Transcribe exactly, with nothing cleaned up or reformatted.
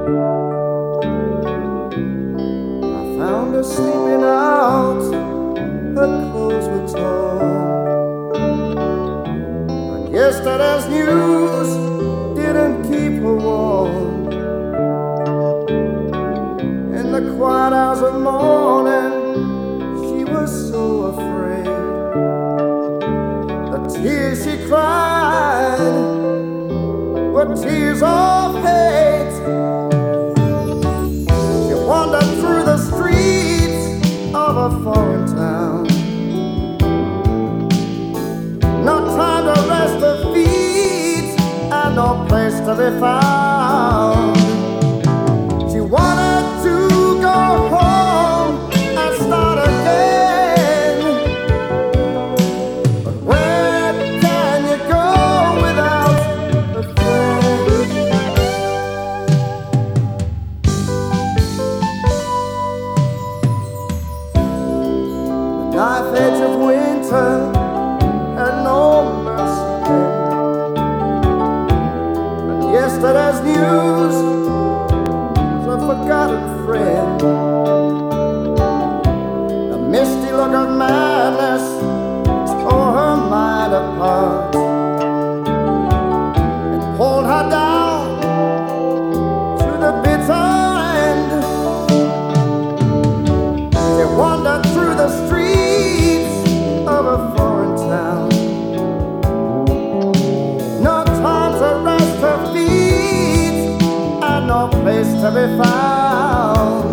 I found her sleeping out, her clothes were torn, and yesterday's news didn't keep her warm. In the quiet hours of morning, she was so afraid. The tears she cried were tears of hate. She wandered through the streets of a foreign town. No time to rest her feet and no place to be found. She wanted to go home and start again, but where can you go without a friend? The knife edge of winter had no mercy then, and yesterday's news was a forgotten friend. The misty look of madness tore her mind apart and pulled her down to the bitter end. She wandered through the streets of a foreign town. No time to rest her feet and no place to be found.